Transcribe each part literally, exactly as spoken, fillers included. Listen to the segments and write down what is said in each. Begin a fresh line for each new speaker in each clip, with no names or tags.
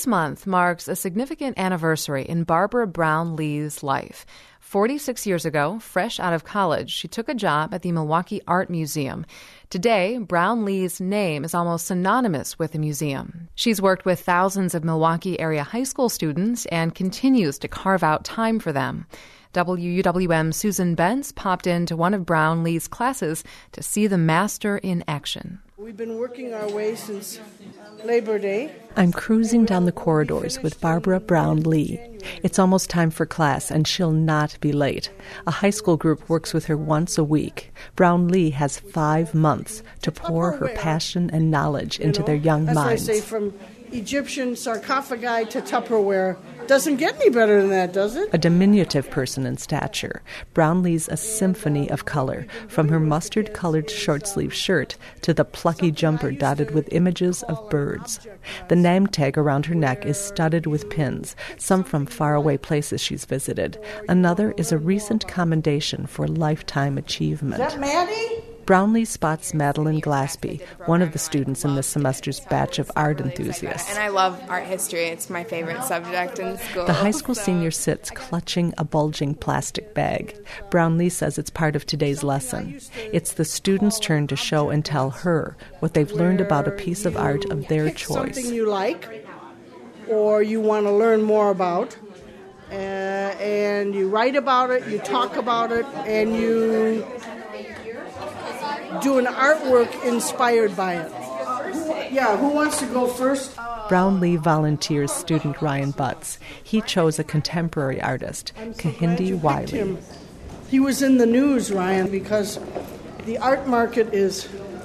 This month marks a significant anniversary in Barbara Brown-Lee's life. forty-six years ago, fresh out of college, she took a job at the Milwaukee Art Museum. Today, Brown-Lee's name is almost synonymous with the museum. She's worked with thousands of Milwaukee area high school students and continues to carve out time for them. W U W M's Susan Bentz popped into one of Brown-Lee's classes to see the master in action.
We've been working our way since Labor Day.
I'm cruising down the corridors with Barbara Brown-Lee. It's almost time for class, and she'll not be late. A high school group works with her once a week. Brown-Lee has five months to pour her passion and knowledge into their young minds.
As I say, from Egyptian sarcophagi to Tupperware. Doesn't get any better than that, does it?
A diminutive person in stature, Brown-Lee's a symphony of color, from her mustard-colored short-sleeve shirt to the plucky jumper dotted with images of birds. The name tag around her neck is studded with pins, some from faraway places she's visited. Another is a recent commendation for lifetime achievement.
Is that Maddie?
Brown-Lee spots Madeline Glaspie, one of the students in this semester's batch of art enthusiasts.
And I love art history. It's my favorite subject in school.
The high school senior sits clutching a bulging plastic bag. Brown-Lee says it's part of today's lesson. It's the students' turn to show and tell her what they've learned about a piece of art of their choice.
Something you like or you want to learn more about, uh, and you write about it, you talk about it, and you do an artwork inspired by it. Who, yeah, who wants to go first?
Brown-Lee volunteers student Ryan Butts. He chose a contemporary artist, Kehinde Wiley.
He was in the news, Ryan, because the art market is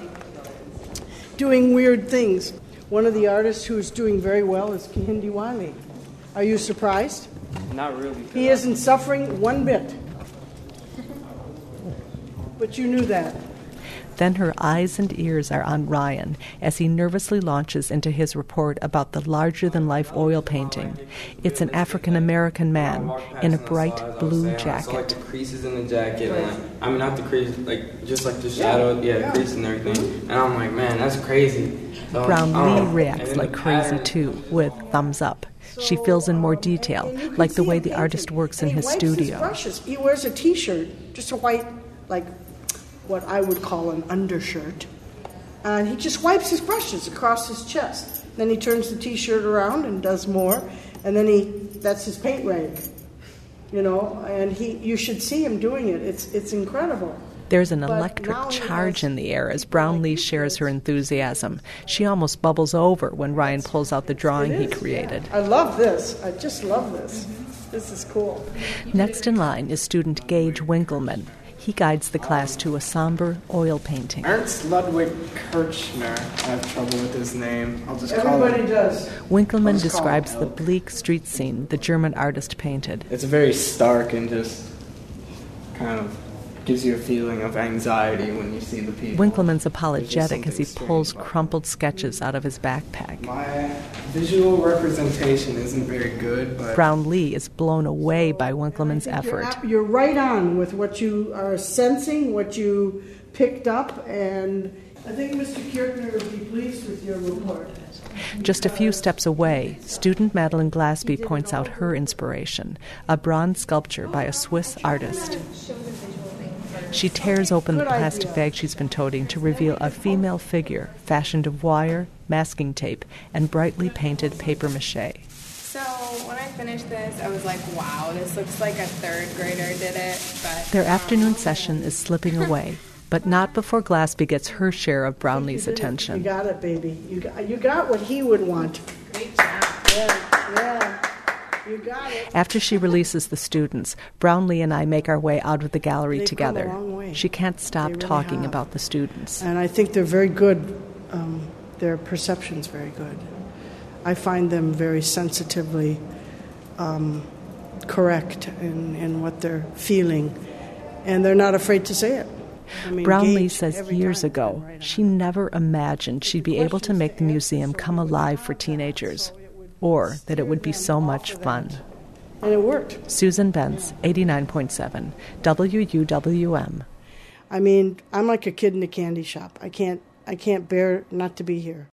doing weird things. One of the artists who's doing very well is Kehinde Wiley. Are you surprised?
Not really.
He isn't suffering one bit. But you knew that.
Then her eyes and ears are on Ryan as he nervously launches into his report about the larger-than-life oil painting. It's an African-American man in a bright blue jacket.
I saw, like, the creases in the jacket. And, like, I mean, not the creases, like, just like the shadow, yeah, yeah. creases and everything. And I'm like, man, that's crazy. So,
Brown-Lee reacts like crazy, too, with thumbs up. She fills in more detail, like the way the artist works in his studio.
He wears a T-shirt, just a white, like, what I would call an undershirt. And he just wipes his brushes across his chest. Then he turns the T-shirt around and does more. And then he, that's his paint rag. You know, and he, you should see him doing it. It's it's incredible.
There's an electric charge in the air as Brown-Lee shares her enthusiasm. She almost bubbles over when Ryan pulls out the drawing he created.
I love this. I just love this. This is cool.
Next in line is student Gage Winkleman. He guides the class to a somber oil painting.
Ernst Ludwig Kirchner. I have trouble with his name. I'll just call
Everybody
him.
does.
Winkleman describes the bleak street scene the German artist painted.
It's very stark and just kind of gives you a feeling of anxiety when you see the people.
Winkleman's apologetic as he pulls crumpled sketches out of his backpack.
My visual representation isn't very good, but
Brown-Lee is blown away by Winkleman's effort.
You're, you're right on with what you are sensing, what you picked up, and I think Mister Kirchner would be pleased with your report.
Just a few steps away, student Madeline Glaspie points out her inspiration, a bronze sculpture by a Swiss artist. She tears open the plastic bag she's been toting to reveal a female figure fashioned of wire, masking tape, and brightly painted papier-mâché.
So when I finished this, I was like, wow, this looks like a third grader did it. But
Their afternoon session is slipping away, but not before Glaspie gets her share of Brown-Lee's attention.
You got it, baby. You got, you got what he would want.
Great job.
Yeah, yeah. You got it.
After she releases the students, Brown-Lee and I make our way out of the gallery
They've
together.
come a long way.
She can't stop
They really
talking
have.
about the students.
And I think they're very good. Um, their perception's very good. I find them very sensitively um, correct in, in what they're feeling, and they're not afraid to say it. I mean,
Brown-Lee
Gage,
says
every
years
time.
ago she never imagined she'd be able to make the museum come alive for teenagers, or that it would be so much fun.
And it worked.
Susan Bentz, eighty-nine point seven, W U W M.
I mean, I'm like a kid in a candy shop. I can't, I can't bear not to be here.